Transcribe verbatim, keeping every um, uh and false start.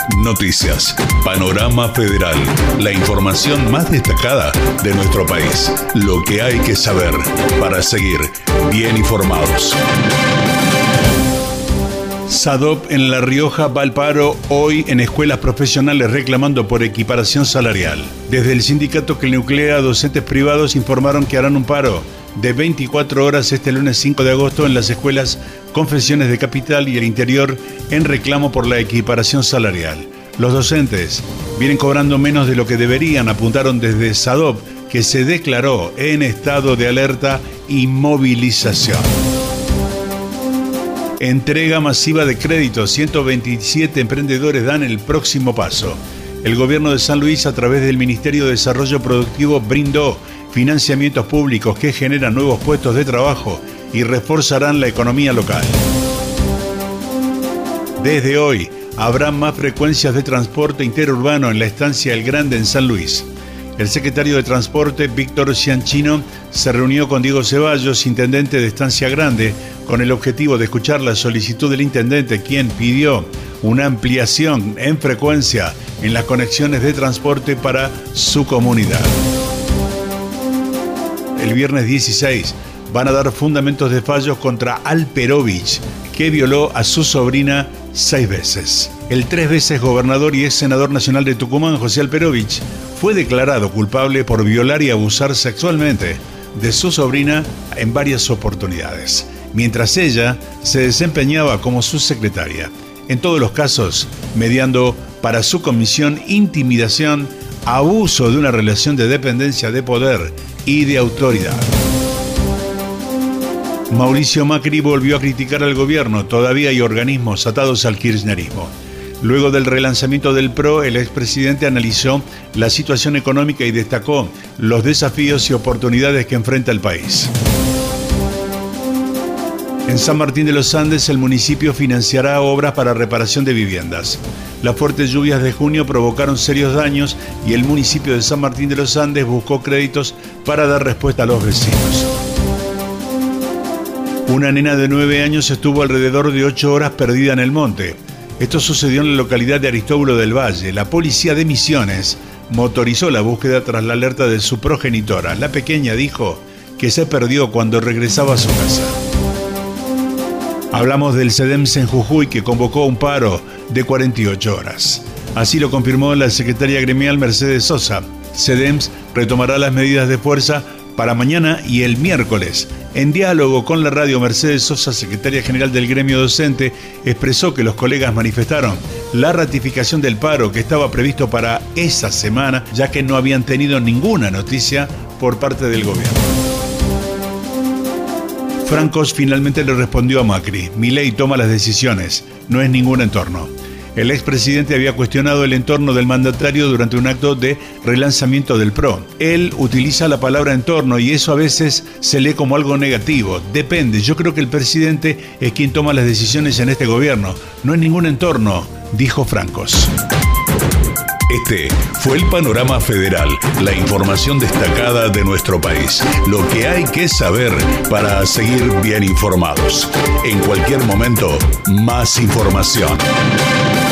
Noticias. Panorama Federal. La información más destacada de nuestro país. Lo que hay que saber para seguir bien informados. SADOP en La Rioja va al paro hoy en escuelas profesionales reclamando por equiparación salarial. Desde el sindicato que nuclea a docentes privados informaron que harán un paro de veinticuatro horas este lunes cinco de agosto en las escuelas Confesiones de Capital y el Interior en reclamo por la equiparación salarial. Los docentes vienen cobrando menos de lo que deberían, apuntaron desde SADOP, que se declaró en estado de alerta y movilización. Entrega masiva de créditos. ciento veintisiete emprendedores dan el próximo paso. El gobierno de San Luis, a través del Ministerio de Desarrollo Productivo, brindó financiamientos públicos que generan nuevos puestos de trabajo y reforzarán la economía local. Desde hoy, habrá más frecuencias de transporte interurbano en la estancia El Grande en San Luis. El secretario de Transporte, Víctor Cianchino, se reunió con Diego Ceballos, intendente de Estancia Grande, con el objetivo de escuchar la solicitud del intendente, quien pidió una ampliación en frecuencia en las conexiones de transporte para su comunidad. El viernes dieciséis van a dar fundamentos de fallos contra Alperovich, que violó a su sobrina seis veces. El tres veces gobernador y ex senador nacional de Tucumán, José Alperovich, fue declarado culpable por violar y abusar sexualmente de su sobrina en varias oportunidades, mientras ella se desempeñaba como su secretaria. En todos los casos, mediando para su comisión intimidación, abuso de una relación de dependencia de poder y de autoridad. Mauricio Macri volvió a criticar al gobierno. Todavía hay organismos atados al kirchnerismo. Luego del relanzamiento del P R O, el expresidente analizó la situación económica y destacó los desafíos y oportunidades que enfrenta el país. En San Martín de los Andes, el municipio financiará obras para reparación de viviendas. Las fuertes lluvias de junio provocaron serios daños y el municipio de San Martín de los Andes buscó créditos para dar respuesta a los vecinos. Una nena de nueve años estuvo alrededor de ocho horas perdida en el monte. Esto sucedió en la localidad de Aristóbulo del Valle. La policía de Misiones motorizó la búsqueda tras la alerta de su progenitora. La pequeña dijo que se perdió cuando regresaba a su casa. Hablamos del CEDEMS en Jujuy, que convocó un paro de cuarenta y ocho horas. Así lo confirmó la secretaria gremial Mercedes Sosa. CEDEMS retomará las medidas de fuerza para mañana y el miércoles. En diálogo con la radio, Mercedes Sosa, secretaria general del gremio docente, expresó que los colegas manifestaron la ratificación del paro que estaba previsto para esa semana, ya que no habían tenido ninguna noticia por parte del gobierno. Francos finalmente le respondió a Macri: Milei toma las decisiones, no es ningún entorno. El expresidente había cuestionado el entorno del mandatario durante un acto de relanzamiento del P R O. Él utiliza la palabra entorno y eso a veces se lee como algo negativo. Depende, yo creo que el presidente es quien toma las decisiones en este gobierno. No es ningún entorno, dijo Francos. Este fue el Panorama Federal, la información destacada de nuestro país. Lo que hay que saber para seguir bien informados. En cualquier momento, más información.